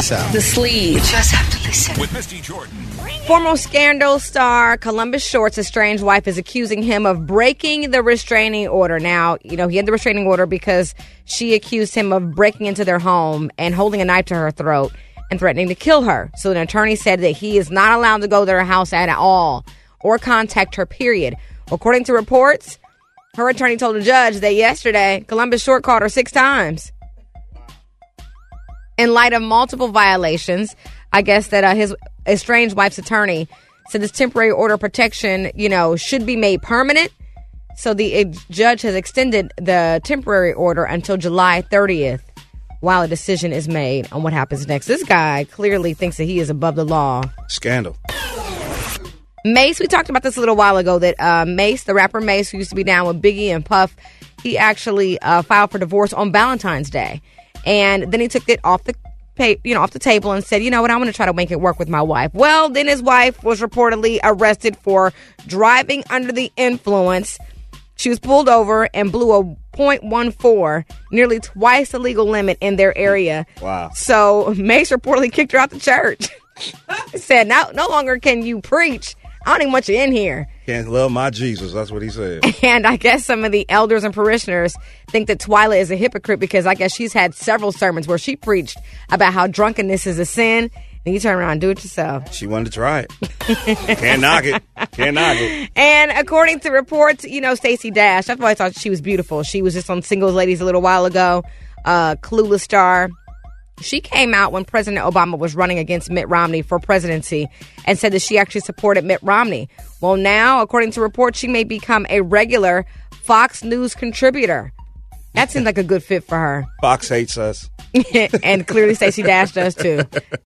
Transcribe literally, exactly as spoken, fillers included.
this out. The Sleeve. You just have to listen. With Misty Jordan. Former Scandal star Columbus Short's estranged wife is accusing him of breaking the restraining order. Now, you know, he had the restraining order because she accused him of breaking into their home and holding a knife to her throat and threatening to kill her. So an attorney said that he is not allowed to go to their house at all or contact her, period. According to reports, her attorney told the judge that yesterday, Columbus Short called her six times. In light of multiple violations, I guess that uh, his estranged wife's attorney said this temporary order of protection, you know, should be made permanent. So the uh, judge has extended the temporary order until July thirtieth while a decision is made on what happens next. This guy clearly thinks that he is above the law. Scandal. Mace, we talked about this a little while ago, that uh, Mace, the rapper Mace, who used to be down with Biggie and Puff, he actually uh, filed for divorce on Valentine's Day. And then he took it off the pay, you know, off the table and said, you know what, I'm going to try to make it work with my wife. Well, then his wife was reportedly arrested for driving under the influence. She was pulled over and blew a point one four, nearly twice the legal limit in their area. Wow. So Mace reportedly kicked her out the church. He said, no, no longer can you preach. I don't even want you in here. Can't love my Jesus. That's what he said. And I guess some of the elders and parishioners think that Twyla is a hypocrite because I guess she's had several sermons where she preached about how drunkenness is a sin. And you turn around and do it yourself. She wanted to try it. Can't knock it. Can't knock it. And according to reports, you know, Stacey Dash, that's why I thought she was beautiful. She was just on Singles Ladies a little while ago. Uh, Clueless star. She came out when President Obama was running against Mitt Romney for presidency and said that she actually supported Mitt Romney. Well, now, according to reports, she may become a regular Fox News contributor. That seems like a good fit for her. Fox hates us. And clearly Stacey Dash does too.